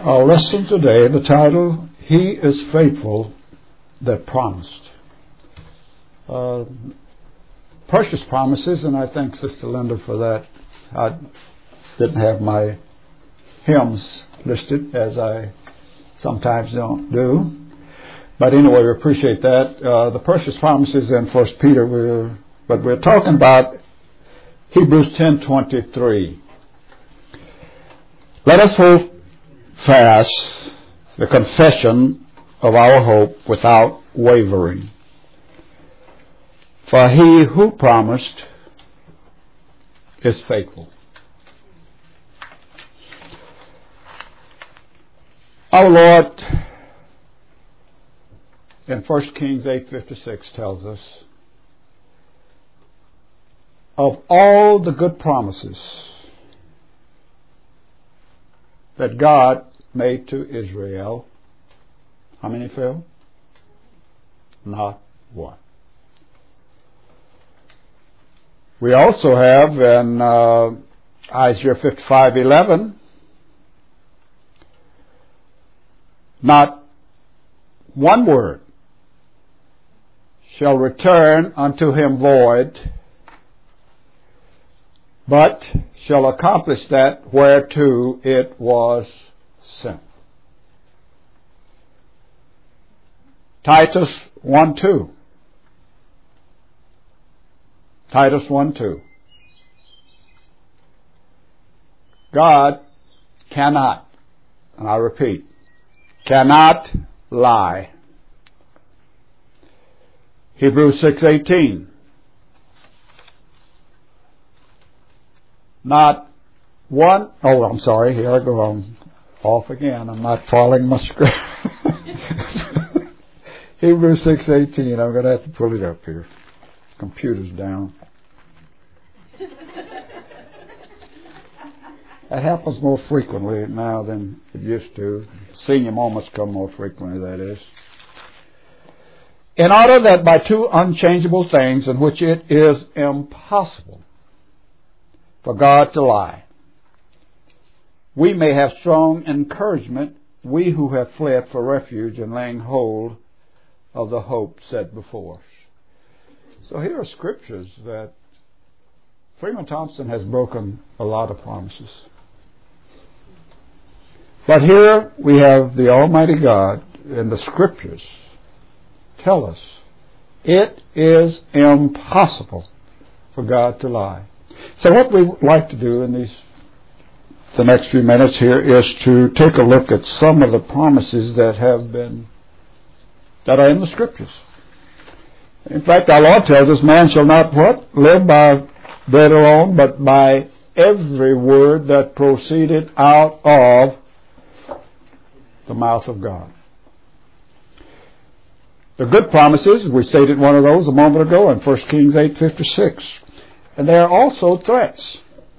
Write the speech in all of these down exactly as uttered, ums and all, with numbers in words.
Our lesson today, the title, He is Faithful That Promised. Uh, precious promises, and I thank Sister Linda for that. I didn't have my hymns listed, as I sometimes don't do. But anyway, we appreciate that. Uh, the precious promises in First Peter, we're, but we're talking about Hebrews ten twenty-three. Let us hold fast the confession of our hope without wavering. For he who promised is faithful. Our Lord in First Kings eight fifty-six tells us, of all the good promises that God made to Israel, how many failed? Not one. We also have in uh, Isaiah fifty-five eleven, not one word shall return unto him void, but shall accomplish that whereto it was sent. Titus one two. Titus one two. God cannot, and I repeat, cannot lie. Hebrews six eighteen. Not one, oh, I'm sorry, here I go, I'm off again, I'm not following my script. Hebrews six eighteen, I'm going to have to pull it up here. Computer's down. That happens more frequently now than it used to. Senior moments come more frequently, that is. In order that by two unchangeable things in which it is impossible for God to lie, we may have strong encouragement, we who have fled for refuge and laying hold of the hope set before us. So here are scriptures that Freeman Thompson has broken a lot of promises. But here we have the Almighty God, and the scriptures tell us it is impossible for God to lie. So what we would like to do in these the next few minutes here is to take a look at some of the promises that have been that are in the scriptures. In fact, our Lord tells us, man shall not what? Live by bread alone, but by every word that proceeded out of the mouth of God. The good promises, we stated one of those a moment ago in First Kings eight fifty-six. And there are also threats.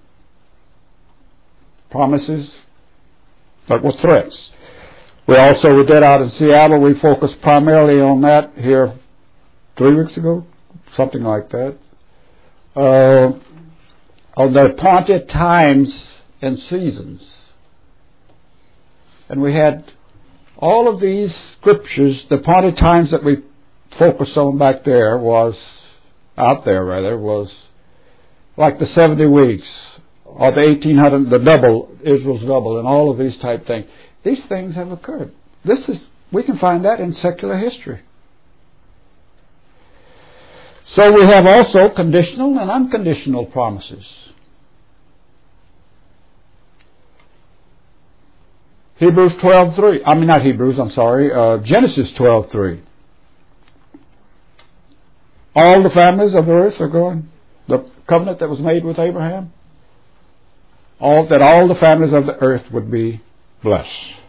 Promises that were threats. We also, we did out in Seattle, we focused primarily on that here three weeks ago, something like that. Uh, on the appointed times and seasons. And we had all of these scriptures, the appointed times that we focused on back there was, out there rather, was like the seventy weeks, or the eighteen hundred, the double, Israel's double, and all of these type things. These things have occurred. This is, we can find that in secular history. So we have also conditional and unconditional promises. Hebrews twelve three. I mean, not Hebrews, I'm sorry. Uh, Genesis twelve three. All the families of the earth are going. The covenant that was made with Abraham. All that all the families of the earth would be blessed.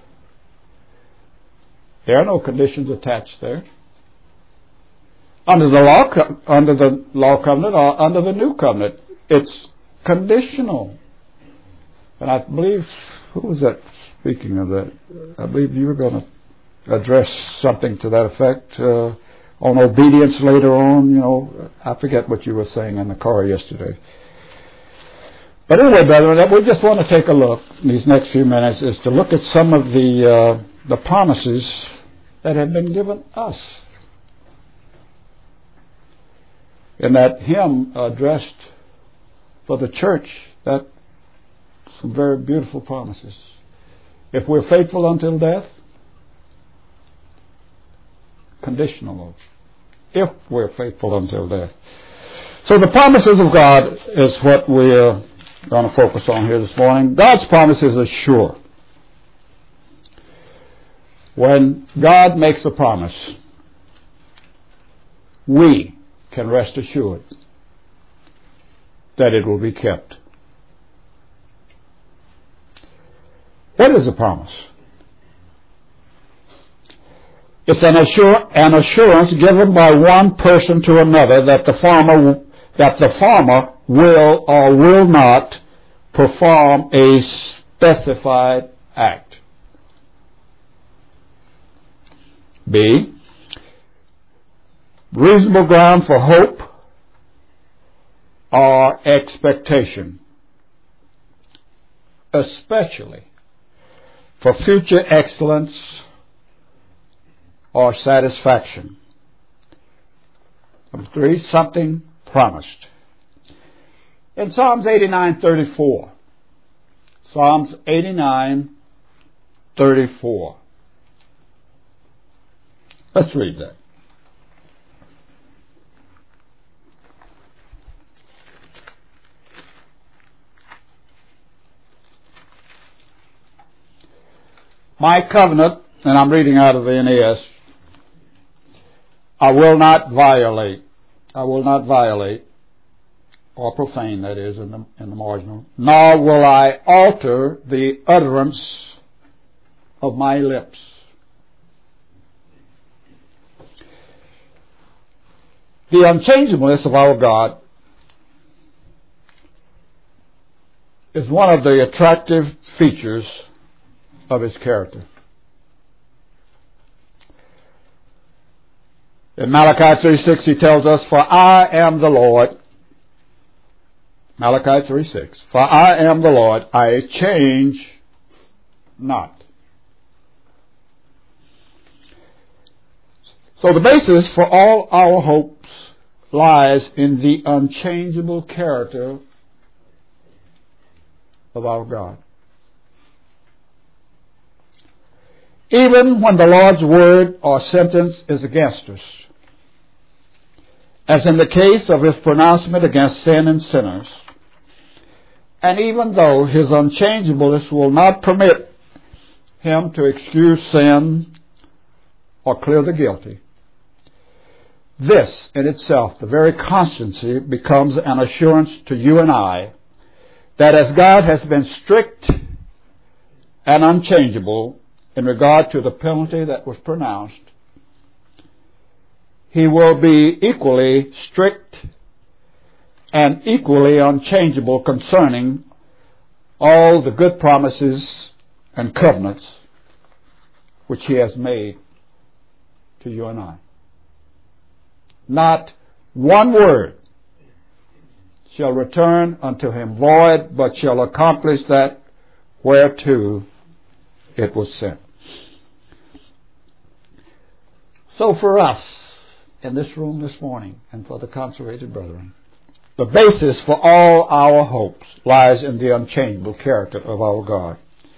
There are no conditions attached there. Under the law, under the law covenant or under the new covenant, it's conditional. And I believe, who was that speaking of that? I believe you were going to address something to that effect uh, on obedience later on. You know, I forget what you were saying in the car yesterday. But anyway, brethren, we just want to take a look in these next few minutes is to look at some of the uh, the promises that have been given us. In that hymn addressed for the church, that some very beautiful promises. If we're faithful until death, conditional. If we're faithful until death. So the promises of God is what we're going to focus on here this morning. God's promises are sure. When God makes a promise, we can rest assured that it will be kept. What is a promise? It's an, assur- an assurance given by one person to another that the farmer that the farmer will or will not perform a specified act. B. Reasonable ground for hope or expectation, especially for future excellence or satisfaction. Number three, something promised. In Psalms eighty-nine thirty-four, Psalms eighty-nine thirty-four. Let's read that. My covenant, and I'm reading out of the N A S, I will not violate. I will not violate, or profane, that is, in the, in the marginal, nor will I alter the utterance of my lips. The unchangeableness of our God is one of the attractive features of His character. In Malachi three six, He tells us, "For I am the Lord." Malachi three six. "For I am the Lord, I change not." So the basis for all our hopes lies in the unchangeable character of our God. Even when the Lord's word or sentence is against us, as in the case of His pronouncement against sin and sinners, and even though His unchangeableness will not permit Him to excuse sin or clear the guilty, this in itself, the very constancy, becomes an assurance to you and I that as God has been strict and unchangeable in regard to the penalty that was pronounced, He will be equally strict and equally unchangeable concerning all the good promises and covenants which He has made to you and I. Not one word shall return unto Him void, but shall accomplish that whereto it was sent. So for us, in this room this morning, and for the consecrated brethren, the basis for all our hopes lies in the unchangeable character of our God.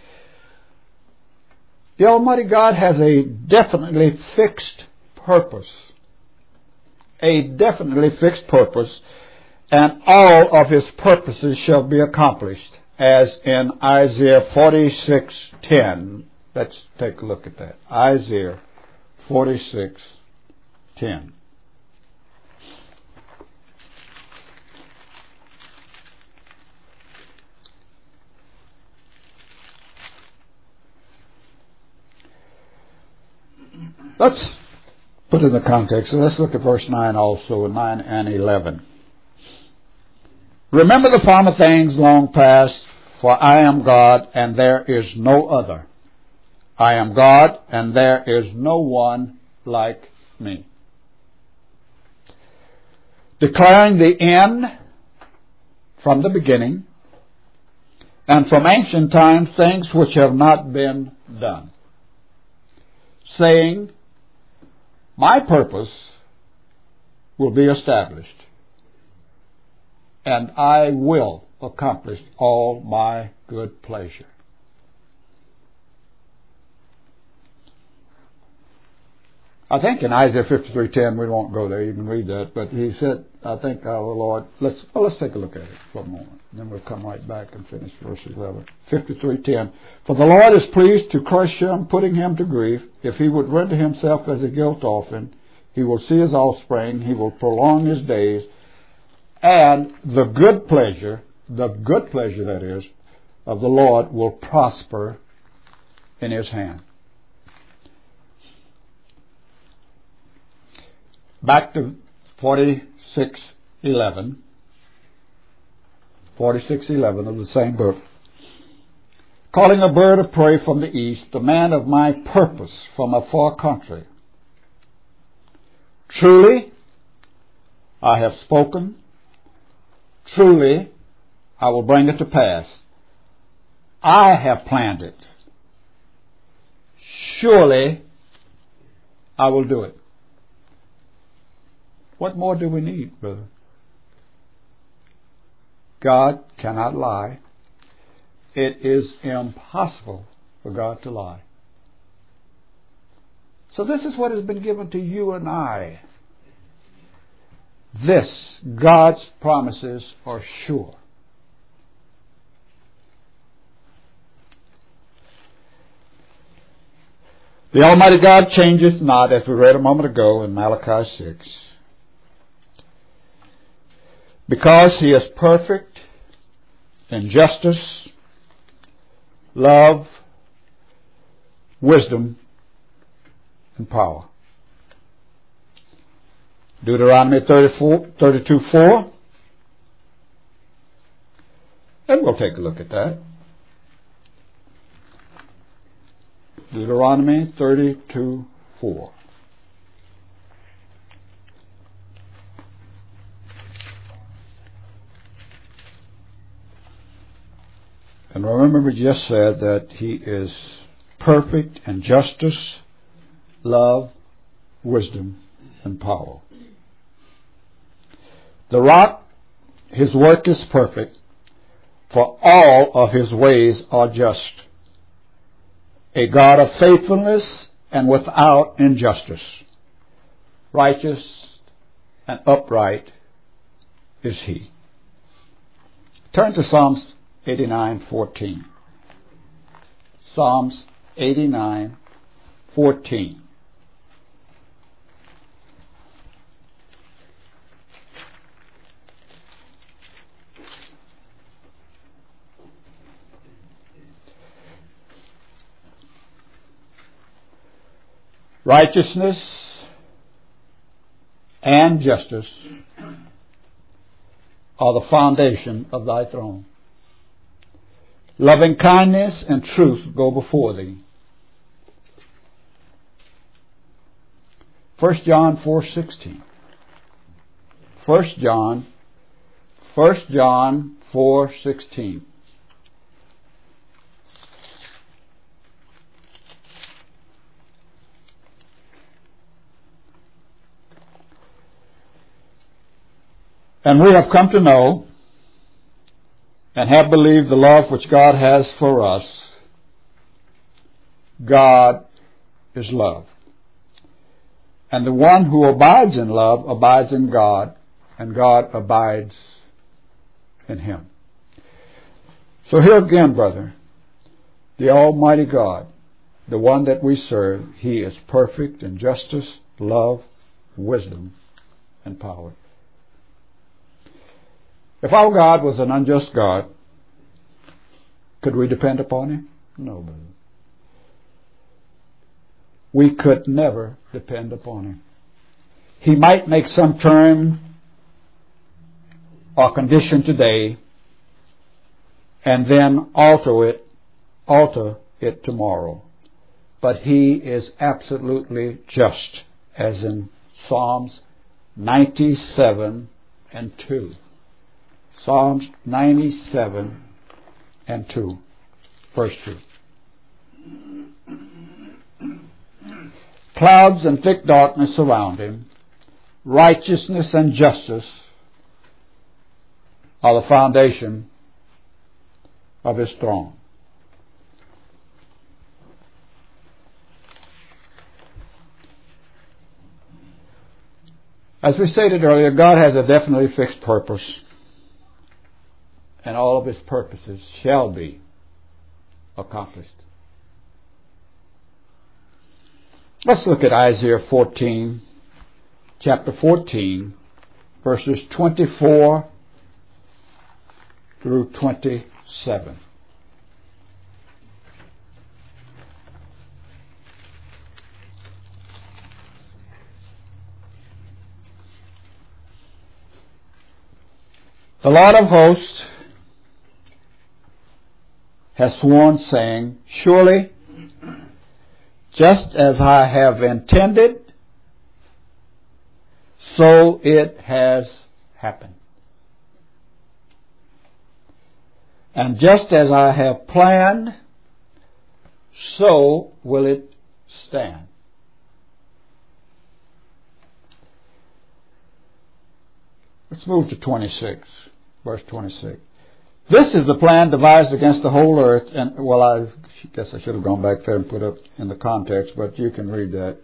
The Almighty God has a definitely fixed purpose. A definitely fixed purpose, and all of His purposes shall be accomplished, as in Isaiah forty-six ten. Let's take a look at that. Isaiah forty-six ten. Let's put in the context. So let's look at verse nine also, nine and eleven. "Remember the former things long past, for I am God, and there is no other. I am God, and there is no one like me. Declaring the end from the beginning, and from ancient times things which have not been done, saying, my purpose will be established, and I will accomplish all my good pleasure. I think in Isaiah fifty-three ten, we won't go there, you can read that, but he said, I think our Lord, let's well, let's take a look at it for a moment, then we'll come right back and finish verse eleven. fifty-three ten, for the Lord is pleased to crush him, putting him to grief. If he would render himself as a guilt offering, he will see his offspring, he will prolong his days, and the good pleasure, the good pleasure that is, of the Lord will prosper in his hand. Back to forty-six eleven, forty-six eleven of the same book. Calling a bird of prey from the east, the man of my purpose from a far country. Truly, I have spoken. Truly, I will bring it to pass. I have planned it. Surely, I will do it. What more do we need, brother? God cannot lie. It is impossible for God to lie. So this is what has been given to you and I. This, God's promises are sure. The Almighty God changeth not, as we read a moment ago in Malachi six. Because he is perfect in justice, love, wisdom, and power. Deuteronomy thirty-four, thirty-two four. And we'll take a look at that. Deuteronomy thirty-two four. And remember, we just said that he is perfect in justice, love, wisdom, and power. The rock, his work is perfect, for all of his ways are just. A God of faithfulness and without injustice. Righteous and upright is he. Turn to Psalms eighty-nine fourteen. Psalms eighty-nine fourteen. Righteousness and justice are the foundation of thy throne. Loving kindness and truth go before thee. First John four sixteen. First John, First John four sixteen. And we have come to know and have believed the love which God has for us. God is love. And the one who abides in love abides in God, and God abides in him. So here again, brother, the Almighty God, the one that we serve, he is perfect in justice, love, wisdom, and power. If our God was an unjust God, could we depend upon him? No, brother. We could never depend upon him. He might make some term or condition today and then alter it, alter it tomorrow. But he is absolutely just, as in Psalms ninety-seven and two. Psalms ninety-seven and two. Verse two. Clouds and thick darkness surround him. Righteousness and justice are the foundation of his throne. As we stated earlier, God has a definitely fixed purpose, and all of his purposes shall be accomplished. Let's look at Isaiah fourteen, chapter fourteen, verses twenty-four through twenty-seven. The Lord of hosts has sworn, saying, surely, just as I have intended, so it has happened. And just as I have planned, so will it stand. Let's move to twenty-six, verse twenty-six. This is the plan devised against the whole earth, and, well, I guess I should have gone back there and put it in the context, but you can read that.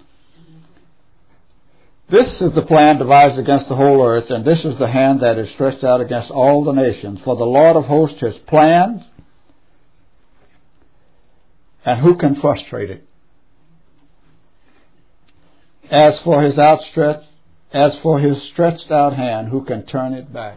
This is the plan devised against the whole earth, and this is the hand that is stretched out against all the nations. For the Lord of hosts has planned, and who can frustrate it? As for his outstretched, as for his stretched out hand, who can turn it back?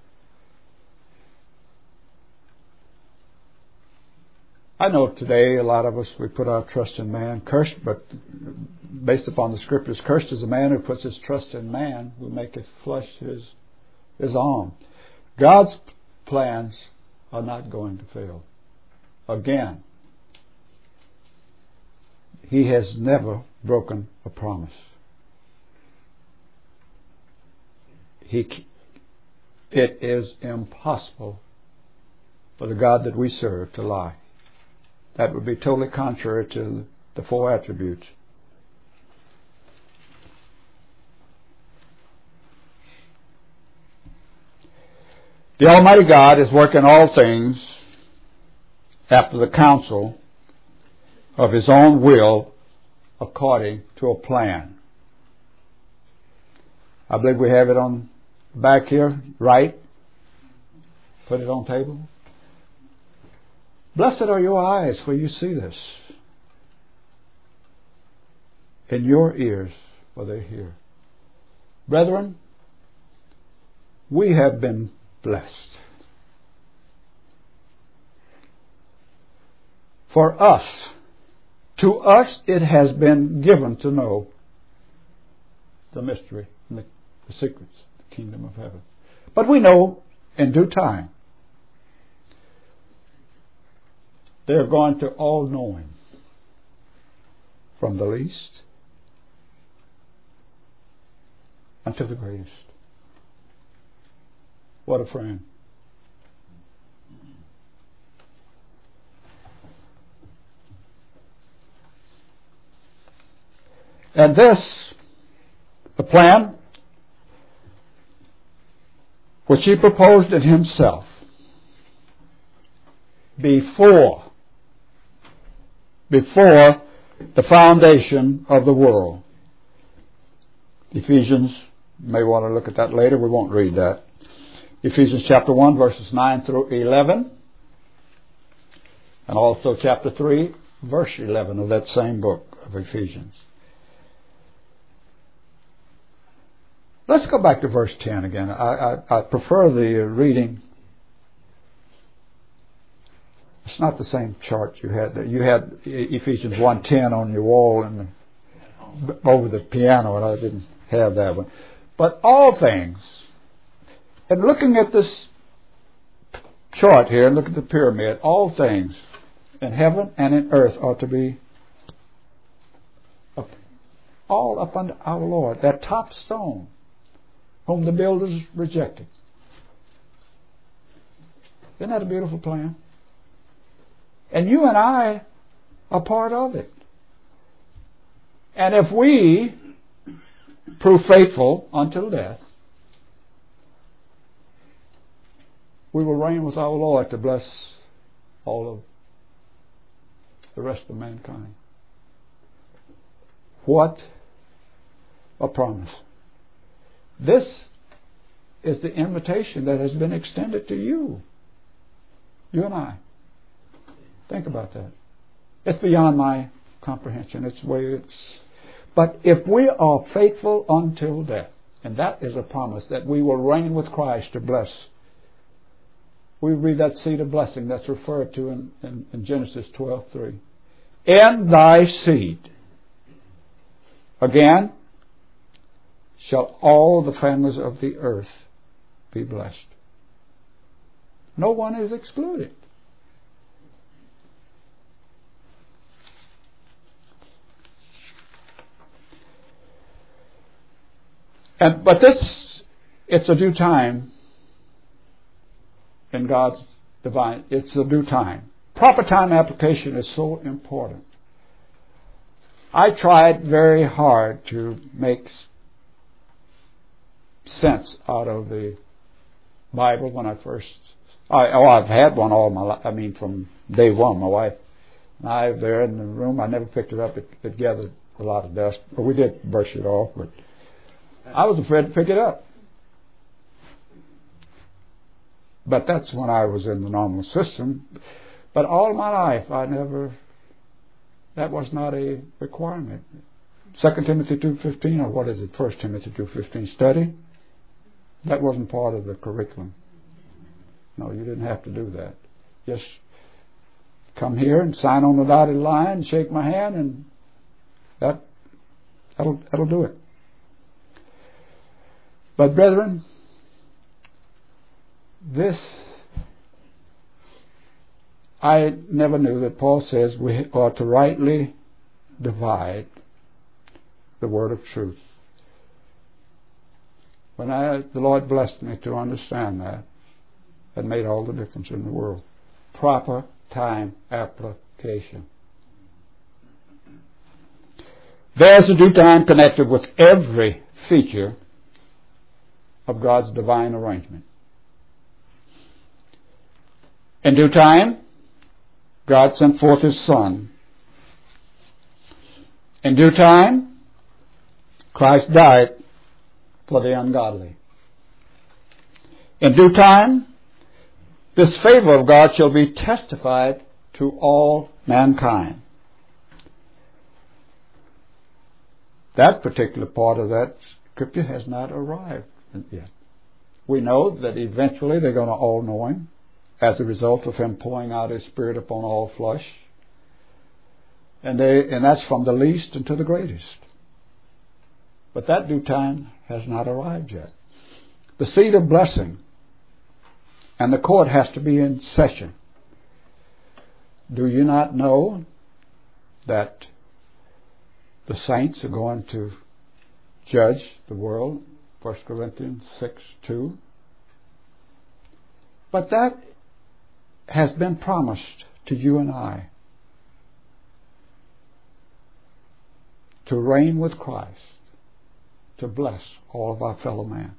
I know today a lot of us, we put our trust in man. Cursed, but based upon the scriptures, cursed is the man who puts his trust in man, who maketh flesh his, his arm. God's plans are not going to fail. Again, he has never broken a promise. He, it is impossible for the God that we serve to lie. That would be totally contrary to the four attributes. The Almighty God is working all things after the counsel of his own will according to a plan. I believe we have it on back here, right? Put it on table. Blessed are your eyes, for you see this, and your ears, for they hear. Brethren, we have been blessed. For us, to us it has been given to know the mystery and the, the secrets, the kingdom of heaven. But we know in due time they're going to all know him, from the least unto the greatest. What a friend. And this, the plan which he proposed in himself before before the foundation of the world. Ephesians, you may want to look at that later. We won't read that. Ephesians chapter one, verses nine through eleven. And also chapter three, verse eleven of that same book of Ephesians. Let's go back to verse ten again. I, I, I prefer the reading. It's not the same chart you had. You had Ephesians one ten on your wall and the, over the piano, and I didn't have that one. But all things, and looking at this chart here, and look at the pyramid, all things in heaven and in earth are to be up, all up under our Lord, that top stone, whom the builders rejected. Isn't that a beautiful plan? And you and I are part of it. And if we prove faithful until death, we will reign with our Lord to bless all of the rest of mankind. What a promise. This is the invitation that has been extended to you. You and I. Think about that. It's beyond my comprehension. It's the way it's. But if we are faithful until death, and that is a promise that we will reign with Christ to bless. We read that seed of blessing that's referred to in, in, in Genesis twelve three. In thy seed, again, shall all the families of the earth be blessed. No one is excluded. And, but this, it's a due time in God's divine, it's a due time. Proper time application is so important. I tried very hard to make sense out of the Bible when I first, I, oh, I've had one all my life, I mean from day one. My wife and I there in the room, I never picked it up, it, it gathered a lot of dust, but we did brush it off, but I was afraid to pick it up. But that's when I was in the normal system. But all my life, I never, that was not a requirement. Second Timothy two fifteen, or what is it, First Timothy two fifteen, study, that wasn't part of the curriculum. No, you didn't have to do that. Just come here and sign on the dotted line, and shake my hand, and that, that'll, that'll do it. But brethren, this, I never knew that Paul says we ought to rightly divide the word of truth. When I, the Lord blessed me to understand that, it made all the difference in the world. Proper time application. There's a due time connected with every feature of God's divine arrangement. In due time, God sent forth His Son. In due time, Christ died for the ungodly. In due time, this favor of God shall be testified to all mankind. That particular part of that scripture has not arrived yet. We know that eventually they're going to all know Him as a result of Him pouring out His Spirit upon all flesh. And they, and that's from the least unto the greatest. But that due time has not arrived yet. The seed of blessing and the court has to be in session. Do you not know that the saints are going to judge the world? First Corinthians six two. But that has been promised to you and I, to reign with Christ, to bless all of our fellow man.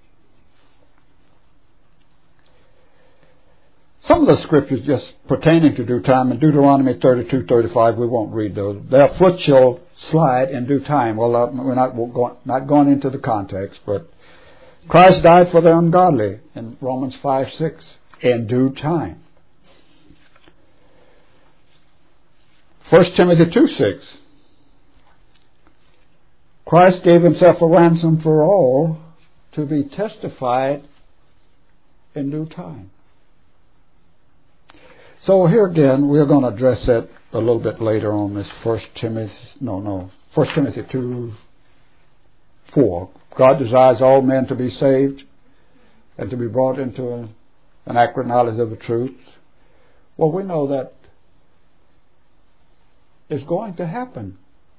Some of the scriptures just pertaining to due time, in Deuteronomy thirty-two thirty-five, we won't read those. Their foot shall slide in due time. Well, uh, we're not we're going, not going into the context, but Christ died for the ungodly in Romans five six, in due time. First Timothy two six, Christ gave Himself a ransom for all to be testified in due time. So here again, we're going to address that a little bit later on this First Timothy, no, no, First Timothy two four. God desires all men to be saved and to be brought into a, an accurate knowledge of the truth. Well, we know that is going to happen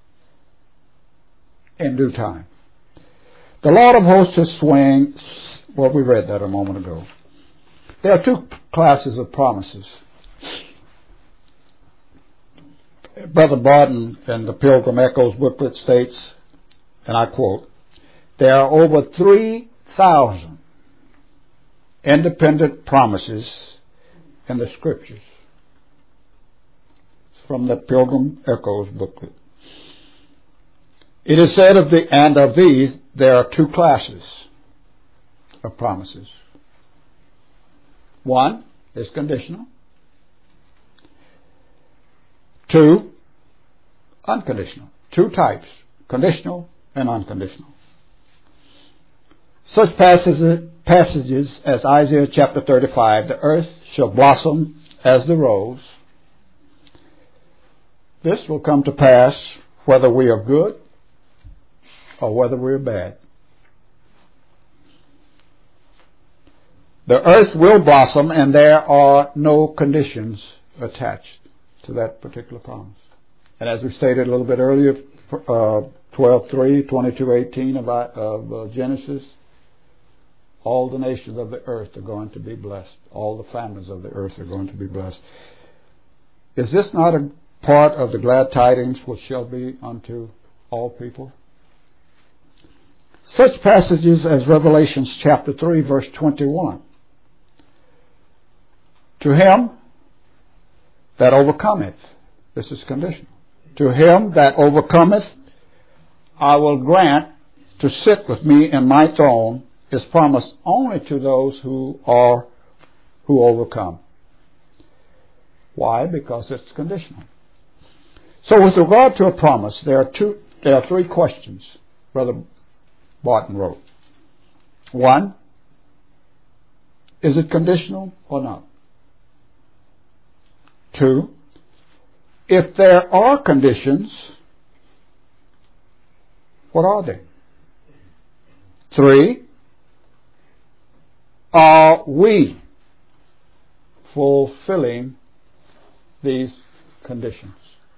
in due time. The Lord of hosts is swaying. Well, we read that a moment ago. There are two classes of promises. Brother Barton in the Pilgrim Echoes booklet states, and I quote, "There are over three thousand independent promises in the Scriptures." It's from the Pilgrim Echoes booklet. It is said of the, and of these, there are two classes of promises. One is conditional. Two, unconditional. Two types, conditional and unconditional. Such passages, passages as Isaiah chapter thirty-five, the earth shall blossom as the rose. This will come to pass whether we are good or whether we are bad. The earth will blossom, and there are no conditions attached to that particular promise. And as we stated a little bit earlier, uh, twelve three, twenty-two eighteen of, of uh, Genesis, all the nations of the earth are going to be blessed. All the families of the earth are going to be blessed. Is this not a part of the glad tidings which shall be unto all people? Such passages as Revelation chapter three, verse twenty-one. To him that overcometh, this is conditional, to him that overcometh, I will grant to sit with me in my throne, is promised only to those who are, who overcome. Why? Because it's conditional. So with regard to a promise, there are two, there are three questions Brother Barton wrote. One, is it conditional or not? Two, if there are conditions, what are they? Three, are we fulfilling these conditions?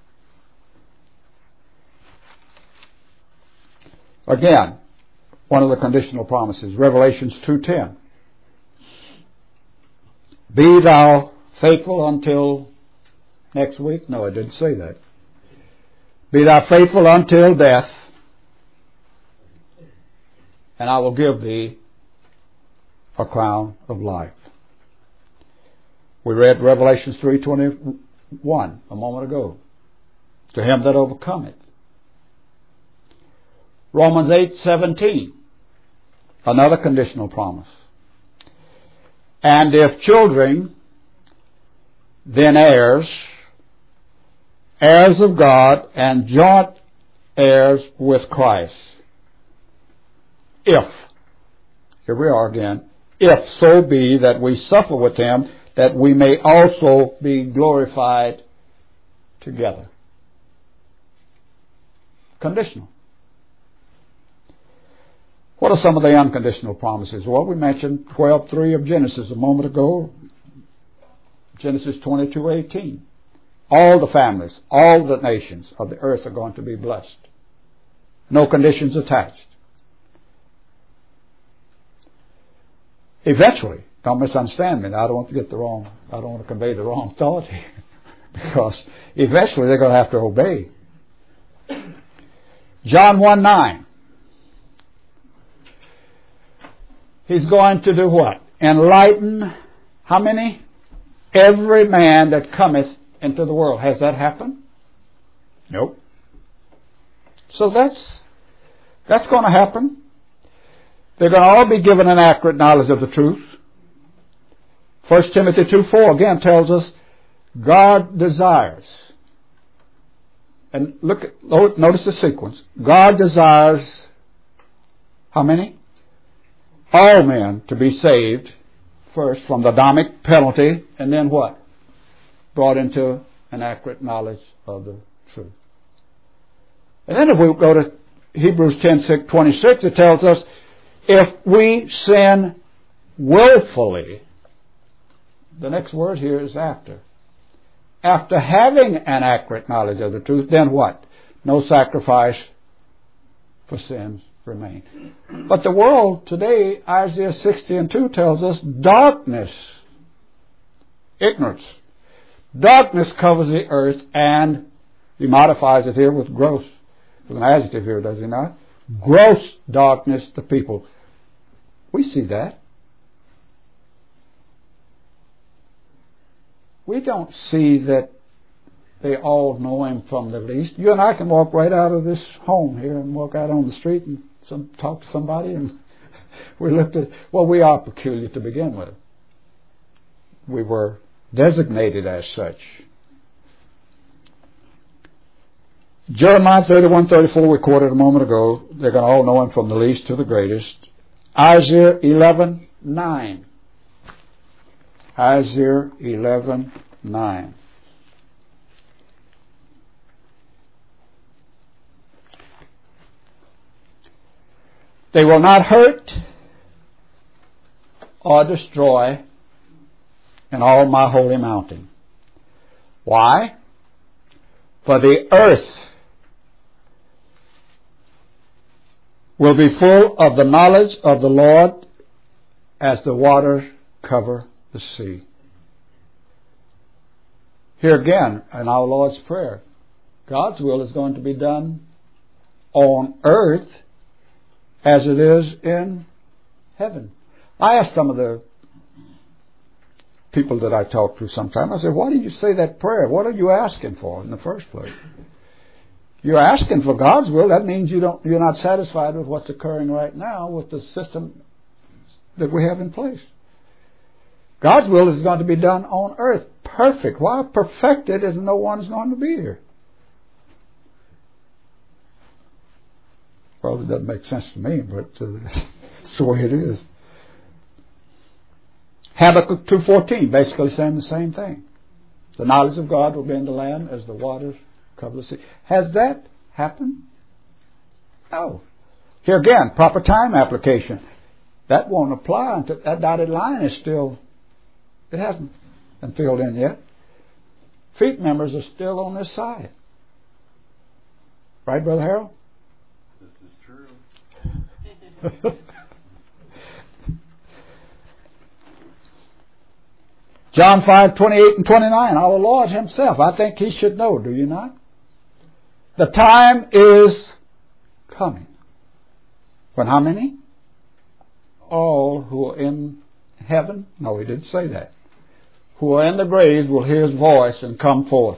Again, one of the conditional promises, Revelations two ten. Be thou faithful until next week? No, I didn't say that. Be thou faithful until death, and I will give thee a crown of life. We read Revelation three twenty-one a moment ago. To him that overcometh. Romans eight seventeen, another conditional promise. And if children, then heirs, heirs of God, and joint heirs with Christ. If, here we are again, if so be that we suffer with him, that we may also be glorified together. Conditional. What are some of the unconditional promises? Well, we mentioned twelve three of Genesis a moment ago. Genesis twenty-two eighteen. All the families, all the nations of the earth are going to be blessed. No conditions attached. Eventually, don't misunderstand me. I don't want to get the wrong, I don't want to convey the wrong thought here. Because eventually they're going to have to obey. John one nine. He's going to do what? Enlighten how many? Every man that cometh into the world. Has that happened? Nope. So that's that's going to happen. They're going to all be given an accurate knowledge of the truth. First Timothy two four again tells us God desires. And look at, notice the sequence. God desires how many? All men to be saved first from the Adamic penalty, and then what? Brought into an accurate knowledge of the truth. And then if we go to Hebrews ten twenty-six, it tells us if we sin willfully, the next word here is after. After having an accurate knowledge of the truth, then what? No sacrifice for sins remain. But the world today, Isaiah sixty and two tells us, darkness, ignorance, darkness covers the earth, and He modifies it here with gross, with an adjective here, does he not? Gross darkness to people. We see that. We don't see that they all know him from the least. You and I can walk right out of this home here and walk out on the street and some, talk to somebody, and we looked at, well, we are peculiar to begin with. We were designated as such. Jeremiah thirty-one thirty-four, we quoted a moment ago. They're going to all know him from the least to the greatest. Isaiah eleven nine. Isaiah eleven nine. They will not hurt or destroy in all my holy mountain. Why? For the earth will be full of the knowledge of the Lord as the waters cover the sea. Here again, in our Lord's Prayer, God's will is going to be done on earth as it is in heaven. I asked some of the people that I talk to sometimes, I said, why do you say that prayer? What are you asking for in the first place? You're asking for God's will. That means you don't, you're not satisfied with what's occurring right now with the system that we have in place. God's will is going to be done on earth. Perfect. Why perfected if no one's going to be here? Well, it doesn't make sense to me, but uh, it's the way it is. Habakkuk two fourteen, basically saying the same thing. The knowledge of God will be in the land as the waters cover the sea. Has that happened? No. Here again, proper time application. That won't apply until that dotted line is still, it hasn't been filled in yet. Feet members are still on this side. Right, Brother Harold? This is true. John five twenty-eight and twenty-nine, our Lord himself, I think he should know, do you not? The time is coming. When how many? All who are in heaven, no, he didn't say that, who are in the graves will hear his voice and come forth.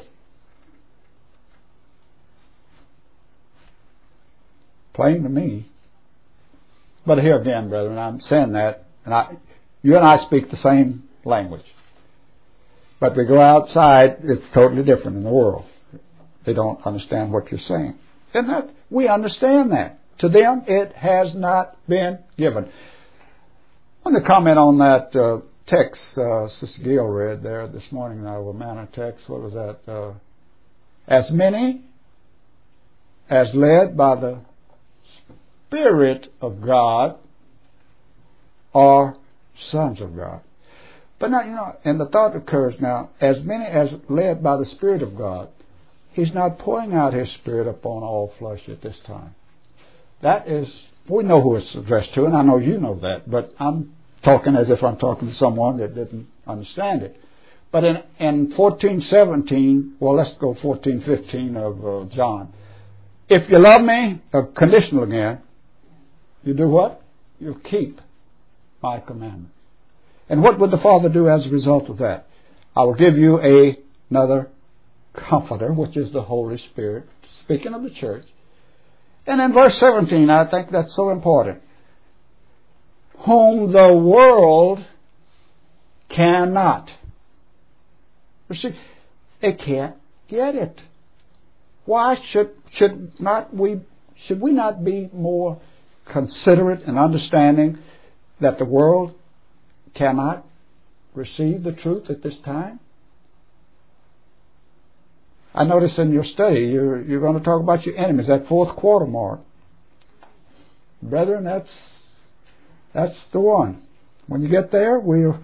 Plain to me. But here again, brethren, I'm saying that, and I, you and I speak the same language. But we go outside, it's totally different in the world. They don't understand what you're saying. And that, we understand that. To them, it has not been given. I want to comment on that uh, text uh, Sister Gail read there this morning, our manna text. What was that? Uh, as many as led by the Spirit of God are sons of God. But now, you know, and the thought occurs now, as many as led by the Spirit of God, he's not pouring out his Spirit upon all flesh at this time. That is, we know who it's addressed to, and I know you know that, but I'm talking as if I'm talking to someone that didn't understand it. But in, in fourteen seventeen, well, let's go fourteen fifteen of uh, John. If you love me, uh, conditional again, you do what? You keep my commandments. And what would the Father do as a result of that? I will give you a, another comforter, which is the Holy Spirit, speaking of the church. And in verse seventeen, I think that's so important. Whom the world cannot. You see, they can't get it. Why should should not we should we not be more considerate and understanding that the world cannot receive the truth at this time? I notice in your study you're you're going to talk about your enemies, that fourth quarter mark. Brethren, that's that's the one. When you get there, we're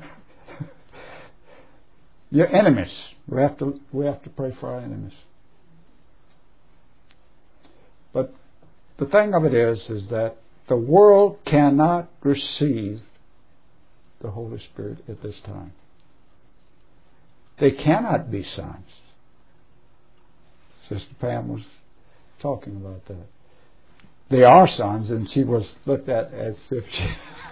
your enemies. We have to we have to pray for our enemies. But the thing of it is, is that the world cannot receive the Holy Spirit at this time. They cannot be sons. Sister Pam was talking about that. They are sons, and she was looked at as if she...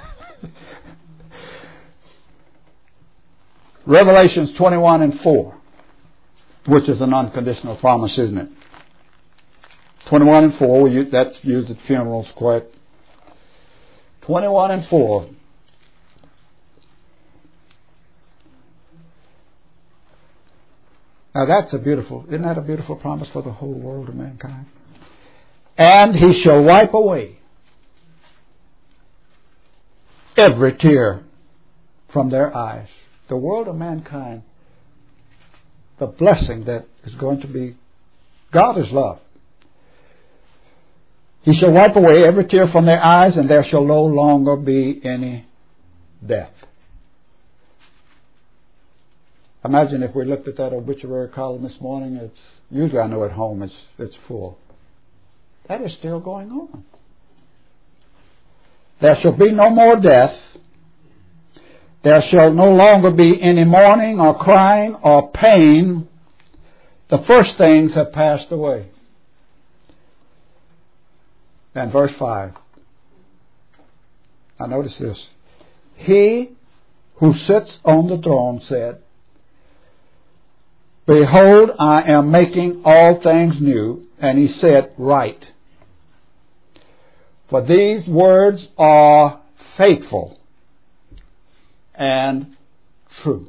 Revelations twenty-one and four, which is an unconditional promise, isn't it? twenty-one and four, we use, that's used at funerals quite. twenty-one and four. Now that's a beautiful, isn't that a beautiful promise for the whole world of mankind? And he shall wipe away every tear from their eyes. The world of mankind, the blessing that is going to be, God is love. He shall wipe away every tear from their eyes, and there shall no longer be any death. Imagine if we looked at that obituary column this morning. It's usually, I know at home it's it's full. That is still going on. There shall be no more death. There shall no longer be any mourning or crying or pain. The first things have passed away. And verse five. Now notice this. He who sits on the throne said, Behold, I am making all things new. And he said, Write. For these words are faithful and true.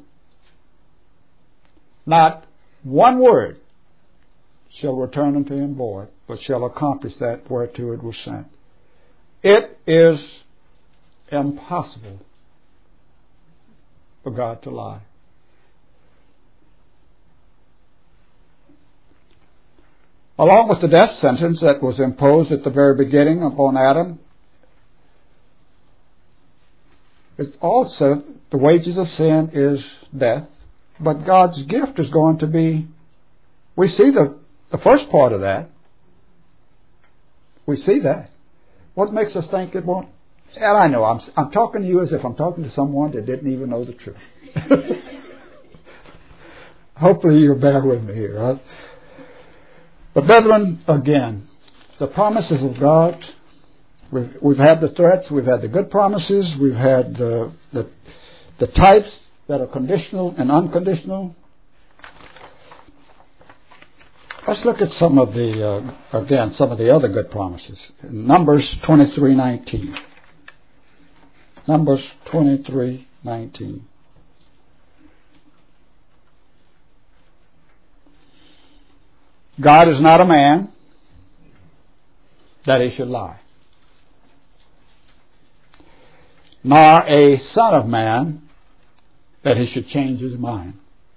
Not one word shall return unto him void, but shall accomplish that whereto it was sent. It is impossible for God to lie. Along with the death sentence that was imposed at the very beginning upon Adam, it's also the wages of sin is death, but God's gift is going to be, we see the, the first part of that. We see that. What makes us think it won't? And I know, I'm, I'm talking to you as if I'm talking to someone that didn't even know the truth. Hopefully you'll bear with me here, right? But brethren, again, the promises of God, we've, we've had the threats, we've had the good promises, we've had the, the, the types that are conditional and unconditional. Let's look at some of the, uh, again, some of the other good promises. In Numbers twenty-three nineteen. Numbers twenty-three nineteen. God is not a man that he should lie, nor a son of man that he should change his mind.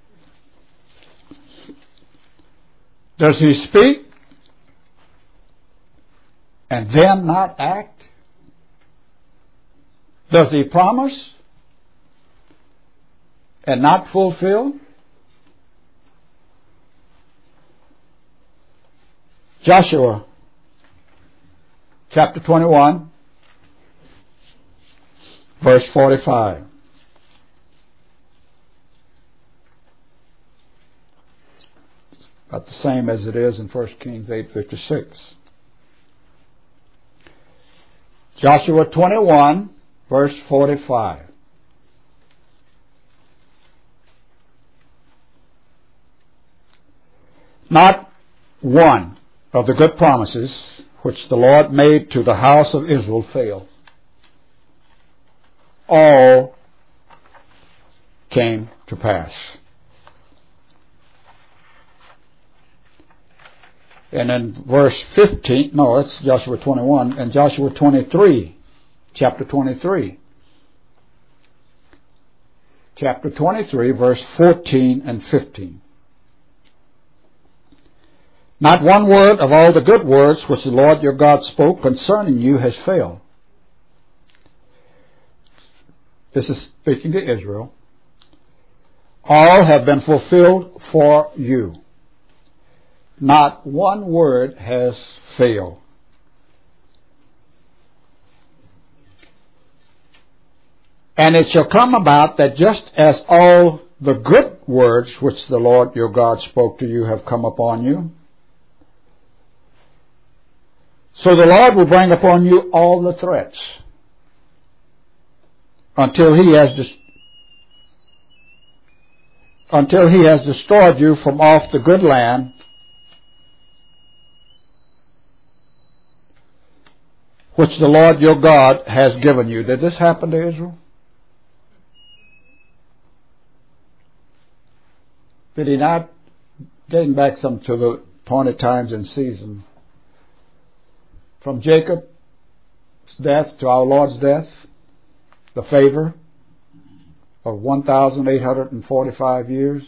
Does he speak and then not act? Does he promise and not fulfill? Joshua chapter twenty-one, verse forty-five. About the same as it is in First Kings eight fifty-six. Joshua twenty-one, verse forty-five. Not one of the good promises which the Lord made to the house of Israel failed. All came to pass. And in verse fifteen, no, that's Joshua twenty-one, and Joshua twenty-three, chapter twenty-three. Chapter twenty-three, verse fourteen and fifteen. Not one word of all the good words which the Lord your God spoke concerning you has failed. This is speaking to Israel. All have been fulfilled for you. Not one word has failed. And it shall come about that just as all the good words which the Lord your God spoke to you have come upon you, So the Lord will bring upon you all the threats until He has dis- until He has destroyed you from off the good land which the Lord your God has given you. Did this happen to Israel? Did He not? Getting back some to the appointed times and season. From Jacob's death to our Lord's death, the favor of one thousand eight hundred forty-five years.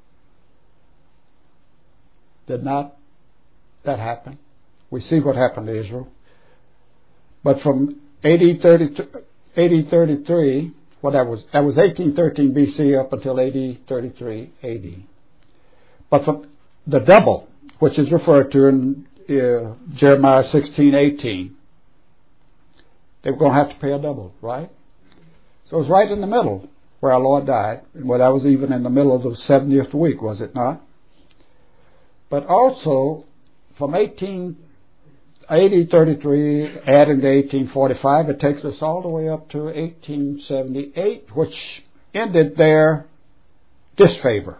Did not that happen? We see what happened to Israel. But from A D thirty-three, well, that was that was eighteen thirteen B C up until A D thirty-three A D. But from the double, which is referred to in uh, Jeremiah sixteen eighteen, they were going to have to pay a double, right? So it was right in the middle where our Lord died. Well, that was even in the middle of the seventieth week, was it not? But also from eighteen eighty thirty-three, adding to eighteen forty-five, it takes us all the way up to eighteen seventy-eight, which ended their disfavor.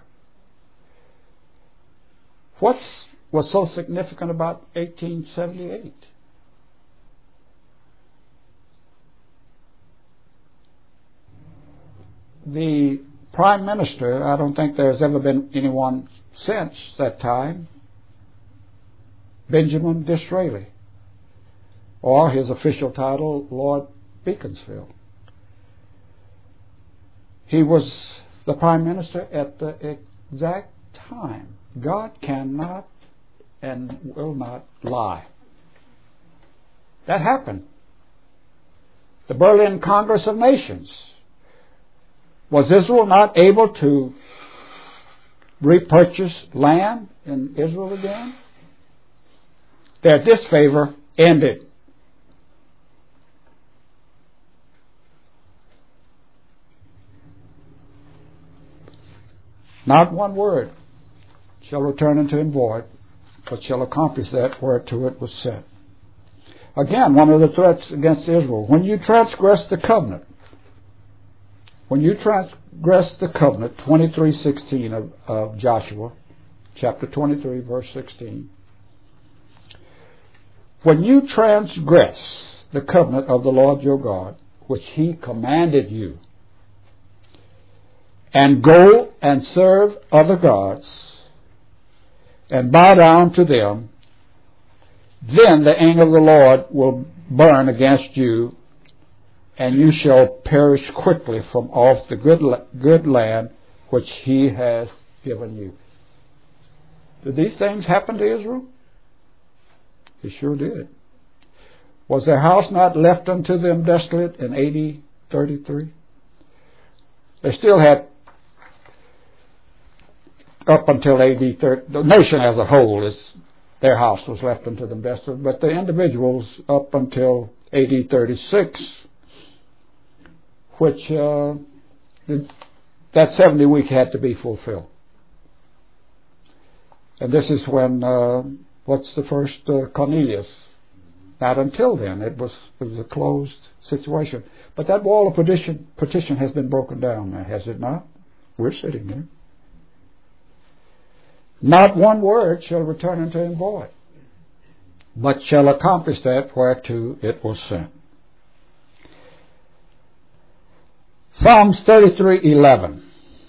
What was so significant about eighteen seventy-eight? The Prime Minister, I don't think there's ever been anyone since that time, Benjamin Disraeli, or his official title, Lord Beaconsfield. He was the Prime Minister at the exact time. God cannot and will not lie. That happened. The Berlin Congress of Nations. Was Israel not able to repurchase land in Israel again? Their disfavor ended. Not one word shall return unto him void, but shall accomplish that whereto it was sent. Again, one of the threats against Israel. When you transgress the covenant, when you transgress the covenant, twenty-three sixteen of, of Joshua, chapter twenty-three, verse sixteen. When you transgress the covenant of the Lord your God, which He commanded you, and go and serve other gods, and bow down to them, then the anger of the Lord will burn against you, and you shall perish quickly from off the good, good land which He has given you. Did these things happen to Israel? They sure did. Was their house not left unto them desolate in A D thirty-three? They still had, up until A D thirty, the nation as a whole, is their house was left unto them desolate, but the individuals up until A D thirty-six, which uh, that seventy week had to be fulfilled. And this is when, uh, what's the first, uh, Cornelius? Not until then. It was it was a closed situation. But that wall of partition, partition has been broken down now, has it not? We're sitting there. Not one word shall return unto him void, but shall accomplish that whereto it was sent. Psalms thirty-three eleven.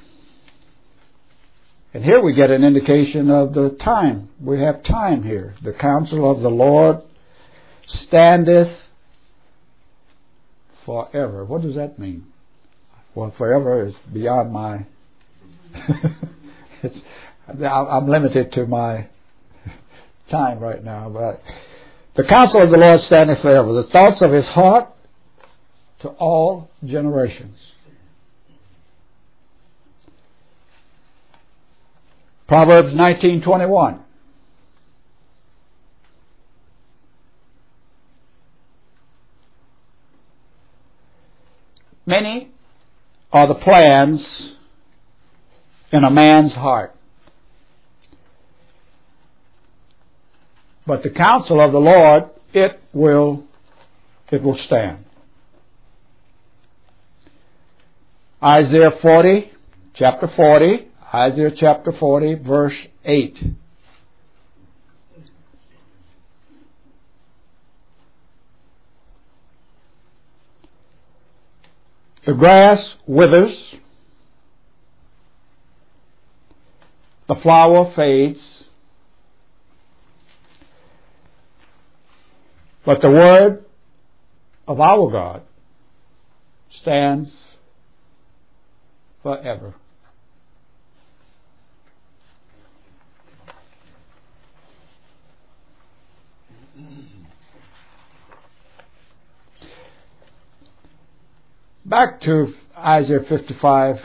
And here we get an indication of the time. We have time here. The counsel of the Lord standeth forever. What does that mean? Well, forever is beyond my... it's, I'm limited to my time right now. But the counsel of the Lord standeth forever. The thoughts of His heart to all generations. Proverbs nineteen twenty-one. Many are the plans in a man's heart, but the counsel of the Lord, it will it will stand. Isaiah forty, chapter forty, Isaiah chapter forty, verse eight. The grass withers, the flower fades, but the word of our God stands forever. Back to Isaiah fifty-five,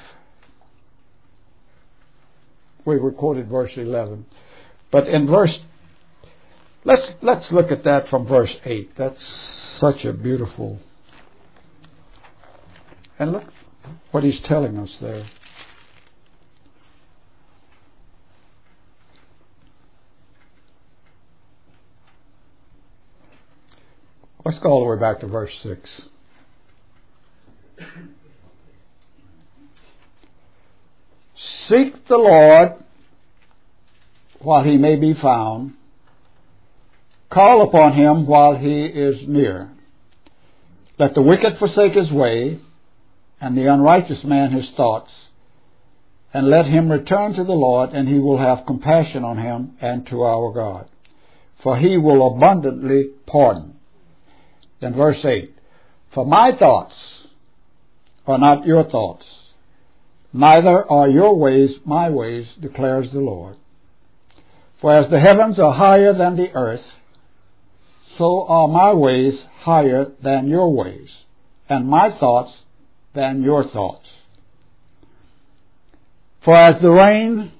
we recorded verse eleven. But in verse, let's let's look at that from verse eight. That's such a beautiful, and look what he's telling us there. Let's go all the way back to verse six. Seek the Lord while he may be found. Call upon him while he is near. Let the wicked forsake his way, and the unrighteous man his thoughts. And let him return to the Lord, and he will have compassion on him and to our God. For he will abundantly pardon. Then verse eight. For my thoughts are not your thoughts, neither are your ways my ways, declares the Lord. For as the heavens are higher than the earth, so are my ways higher than your ways, and my thoughts than your thoughts. For as the rain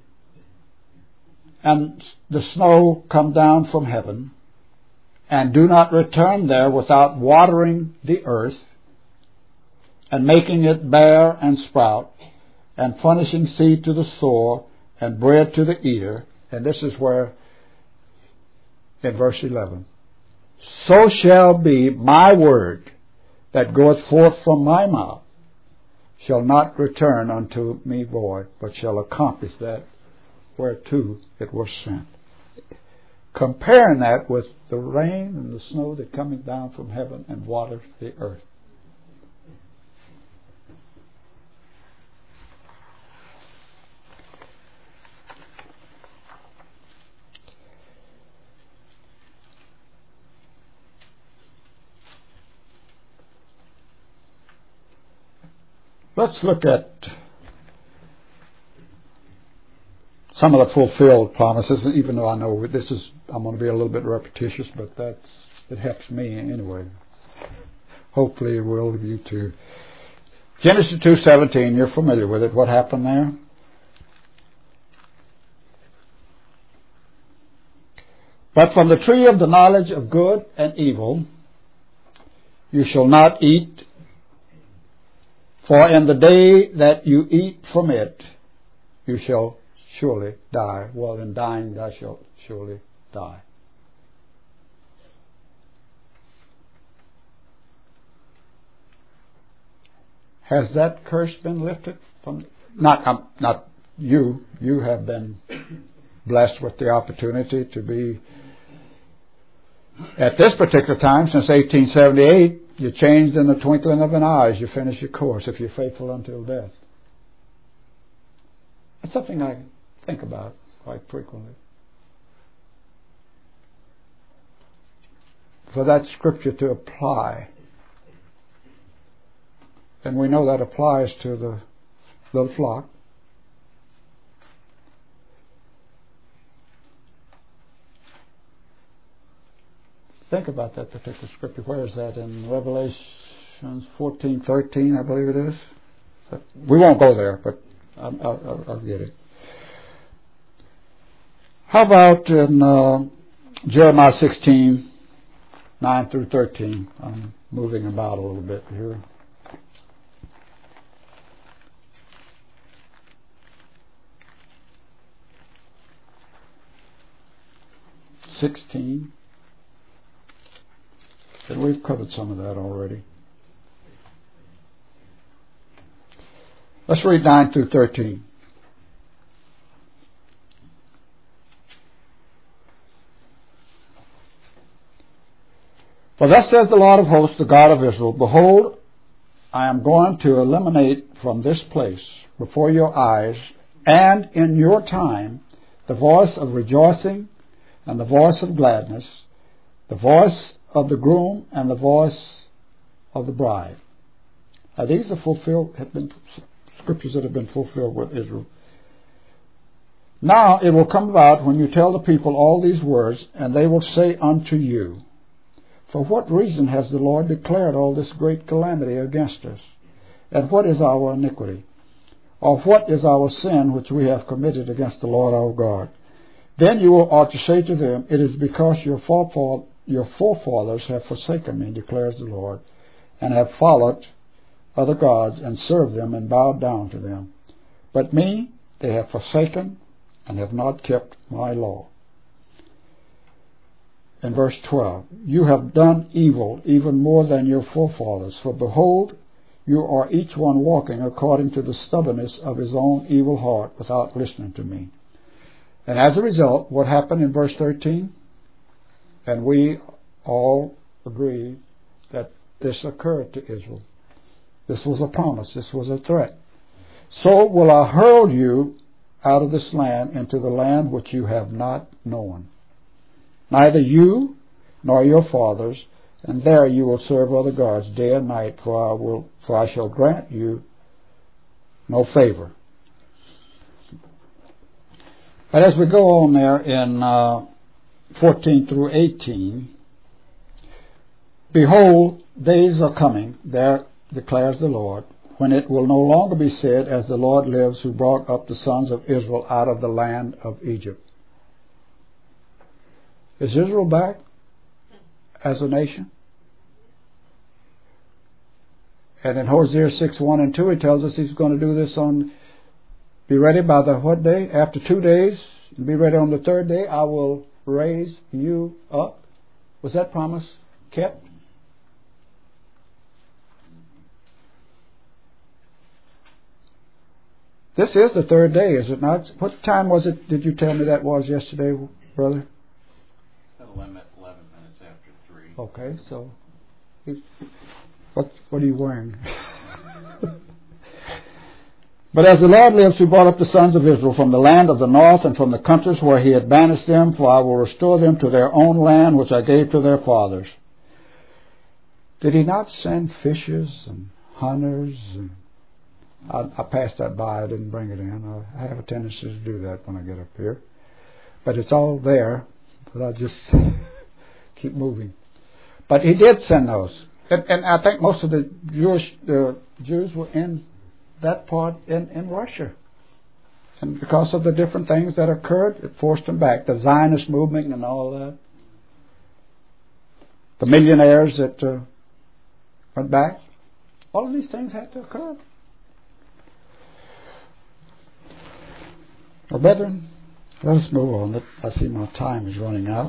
and the snow come down from heaven, and do not return there without watering the earth, and making it bear and sprout, and furnishing seed to the sower, and bread to the eater. And this is where, in verse eleven, so shall be my word that goeth forth from my mouth, shall not return unto me void, but shall accomplish that whereto it was sent. Comparing that with the rain and the snow that coming down from heaven and waters the earth. Let's look at some of the fulfilled promises, even though I know this is, I'm going to be a little bit repetitious, but that's, it helps me anyway. Hopefully it will you too. Genesis two seventeen, you're familiar with it. What happened there? But from the tree of the knowledge of good and evil you shall not eat, for in the day that you eat from it, you shall surely die. Well, in dying thou shalt surely die. Has that curse been lifted from? Not, um, not you. You have been blessed with the opportunity to be, at this particular time, since eighteen seventy-eight, you changed in the twinkling of an eye as you finish your course, if you're faithful until death. That's something I think about quite frequently. For that scripture to apply, and we know that applies to the little flock. Think about that particular scripture. Where is that? In Revelations fourteen thirteen, I believe it is. We won't go there, but I'll, I'll, I'll get it. How about in uh, Jeremiah sixteen nine through thirteen? I'm moving about a little bit here. sixteen. And we've covered some of that already. Let's read nine through thirteen. For thus says the Lord of hosts, the God of Israel, behold, I am going to eliminate from this place before your eyes and in your time the voice of rejoicing and the voice of gladness, the voice of the groom and the voice of the bride. Now these are fulfilled, have been scriptures that have been fulfilled with Israel. Now it will come about when you tell the people all these words, and they will say unto you, for what reason has the Lord declared all this great calamity against us? And what is our iniquity? Or what is our sin which we have committed against the Lord our God? Then you ought to say to them, it is because your forefathers, your forefathers have forsaken me, declares the Lord, and have followed other gods and served them and bowed down to them. But me they have forsaken and have not kept my law. In verse twelve, you have done evil even more than your forefathers, for behold, you are each one walking according to the stubbornness of his own evil heart without listening to me. And as a result, what happened in verse thirteen? And we all agree that this occurred to Israel. This was a promise. This was a threat. So will I hurl you out of this land into the land which you have not known, neither you nor your fathers, and there you will serve other gods day and night, for I will, for I shall grant you no favor. But as we go on there in uh, fourteen through eighteen, behold, days are coming, there declares the Lord, when it will no longer be said, as the Lord lives, who brought up the sons of Israel out of the land of Egypt. Is Israel back as a nation? And in Hosea six, one and two, he tells us he's going to do this on, be ready by the what day? After two days, and be ready on the third day, I will raise you up. Was that promise kept? This is the third day, is it not? What time was it, did you tell me that was yesterday, brother? eleven minutes after three. Okay, so what what are you wearing? But as the Lord lives, who brought up the sons of Israel from the land of the north and from the countries where he had banished them, for I will restore them to their own land which I gave to their fathers. Did he not send fishers and hunters? And I, I passed that by, I didn't bring it in. I have a tendency to do that when I get up here. But it's all there. But I just keep moving. But he did send those. And, and I think most of the Jewish uh, Jews were in that part in, in Russia. And because of the different things that occurred, it forced them back. The Zionist movement and all that. The millionaires that uh, went back. All of these things had to occur. Well, brethren, let us move on. I see my time is running out.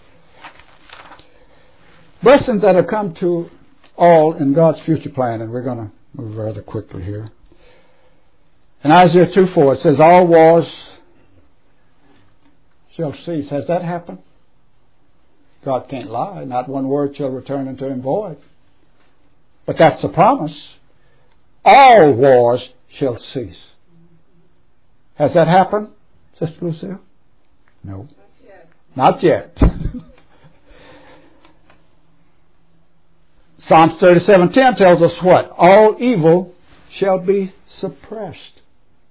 Blessings that have come to all in God's future plan, and we're going to move rather quickly here. In Isaiah two four, it says, all wars shall cease. Has that happened? God can't lie. Not one word shall return unto him void. But that's the promise. All wars shall cease. Has that happened, Sister Lucille? No. Not yet. Not yet. Psalms thirty-seven ten tells us what? All evil shall be suppressed.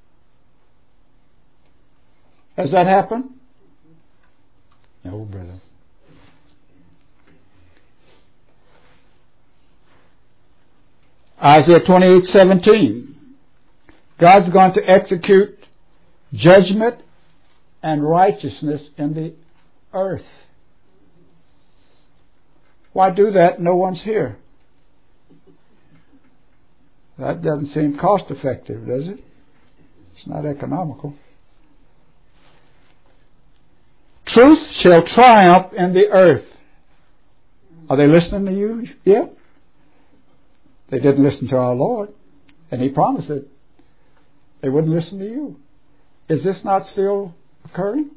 Has that happened? No, brother. Isaiah twenty-eight seventeen. God's going to execute judgment and righteousness in the earth. Why do that? No one's here. That doesn't seem cost effective, does it? It's not economical. Truth shall triumph in the earth. Are they listening to you? Yeah. They didn't listen to our Lord, and He promised it. They wouldn't listen to you. Is this not still occurring?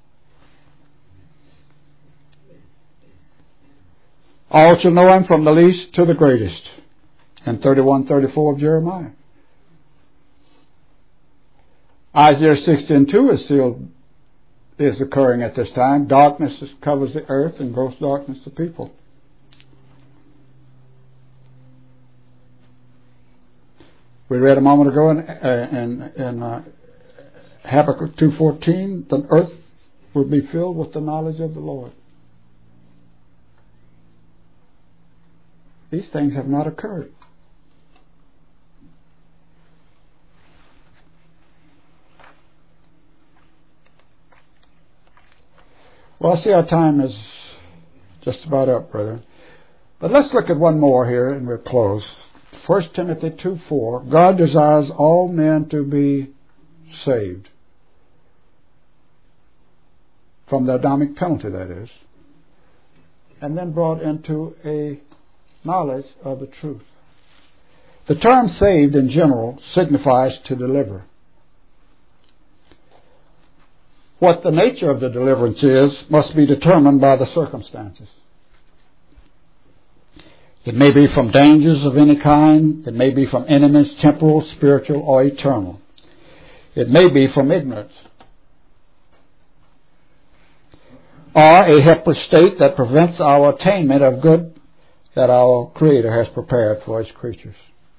All shall know Him from the least to the greatest. In thirty-one thirty-four of Jeremiah. Isaiah sixteen two is still is occurring at this time. Darkness covers the earth and gross darkness the people. We read a moment ago in, uh, in, in uh, Habakkuk two fourteen, the earth will be filled with the knowledge of the Lord. These things have not occurred. Well, I see our time is just about up, brethren. But let's look at one more here and we'll close. First Timothy two four, God desires all men to be saved. From the Adamic penalty, that is. And then brought into a knowledge of the truth. The term saved in general signifies to deliver. What the nature of the deliverance is must be determined by the circumstances. It may be from dangers of any kind. It may be from enemies, temporal, spiritual, or eternal. It may be from ignorance, or a helpless state that prevents our attainment of good that our Creator has prepared for His creatures.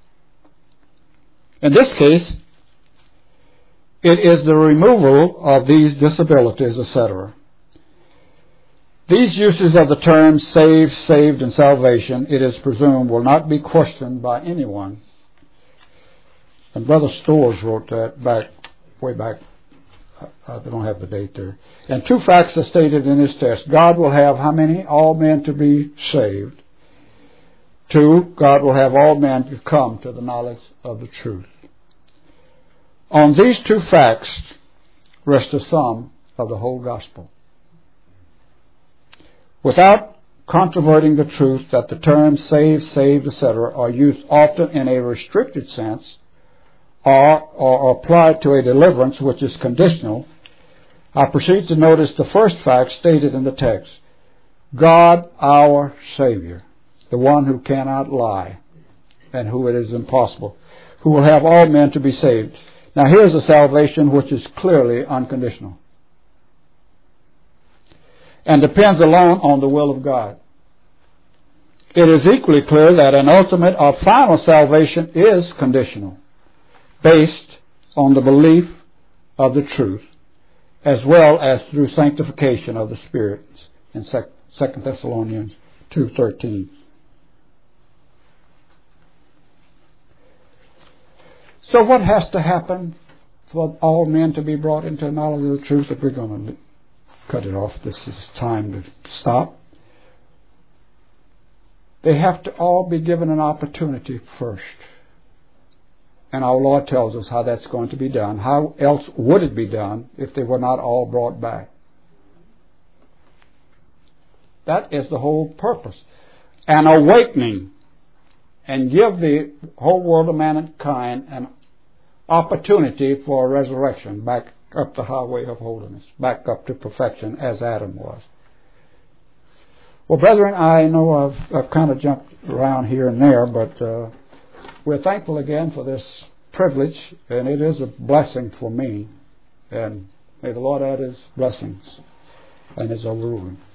In this case, it is the removal of these disabilities, et cetera. These uses of the terms saved, saved, and salvation, it is presumed, will not be questioned by anyone. And Brother Storrs wrote that back, way back. I don't have the date there. And two facts are stated in his text. God will have how many? All men to be saved. Two, God will have all men to come to the knowledge of the truth. On these two facts rest the sum of the whole gospel. Without controverting the truth that the terms saved, saved, et cetera are used often in a restricted sense or, or applied to a deliverance which is conditional, I proceed to notice the first fact stated in the text. God our Savior, the one who cannot lie and who it is impossible, who will have all men to be saved. Now here's a salvation which is clearly unconditional and depends alone on the will of God. It is equally clear that an ultimate or final salvation is conditional, based on the belief of the truth, as well as through sanctification of the Spirit in Second Thessalonians two thirteen. So what has to happen for all men to be brought into the knowledge of the truth? If we're going to cut it off, this is time to stop. They have to all be given an opportunity first. And our Lord tells us how that's going to be done. How else would it be done if they were not all brought back? That is the whole purpose. An awakening, and give the whole world of mankind an opportunity for a resurrection back up the highway of holiness, back up to perfection as Adam was. Well, brethren, I know I've, I've kind of jumped around here and there, but uh, we're thankful again for this privilege, and it is a blessing for me. And may the Lord add His blessings and His overruling.